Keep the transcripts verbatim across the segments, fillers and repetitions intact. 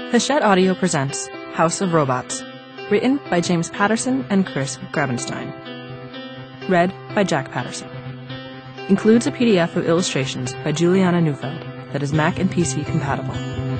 Hachette Audio presents House of Robots, written by James Patterson and Chris Grabenstein. Read by Jack Patterson. Includes a P D F of illustrations by Juliana Neufeld that is Mac and P C compatible.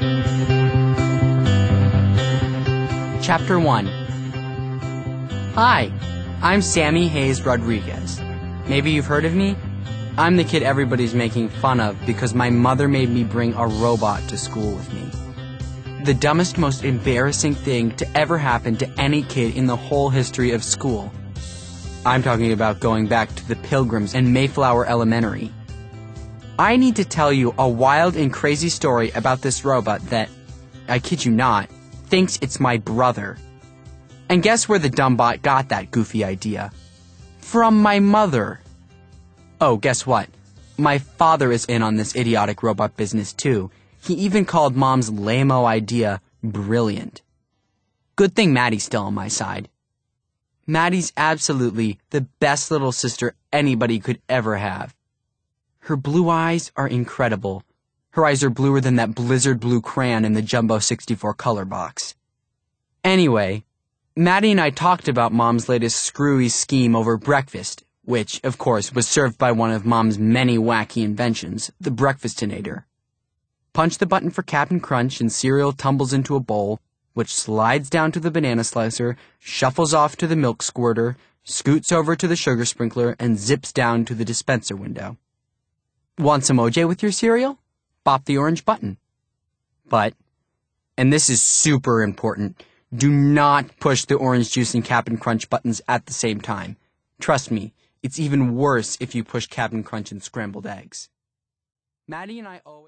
Chapter one. Hi, I'm Sammy Hayes Rodriguez. Maybe you've heard of me? I'm the kid everybody's making fun of because my mother made me bring a robot to school with me. The dumbest, most embarrassing thing to ever happen to any kid in the whole history of school. I'm talking about going back to the Pilgrims and Mayflower Elementary. I need to tell you a wild and crazy story about this robot that, I kid you not, thinks it's my brother. And guess where the dumb bot got that goofy idea? From my mother. Oh, guess what? My father is in on this idiotic robot business too. He even called Mom's lame-o idea brilliant. Good thing Maddie's still on my side. Maddie's absolutely the best little sister anybody could ever have. Her blue eyes are incredible. Her eyes are bluer than that blizzard blue crayon in the Jumbo sixty-four color box. Anyway, Maddie and I talked about Mom's latest screwy scheme over breakfast, which, of course, was served by one of Mom's many wacky inventions, the Breakfastinator. Punch the button for Cap'n Crunch and cereal tumbles into a bowl, which slides down to the banana slicer, shuffles off to the milk squirter, scoots over to the sugar sprinkler, and zips down to the dispenser window. Want some O J with your cereal? Bop the orange button. But, and this is super important, do not push the orange juice and Cap'n Crunch buttons at the same time. Trust me, it's even worse if you push Cap'n Crunch and scrambled eggs. Maddie and I always...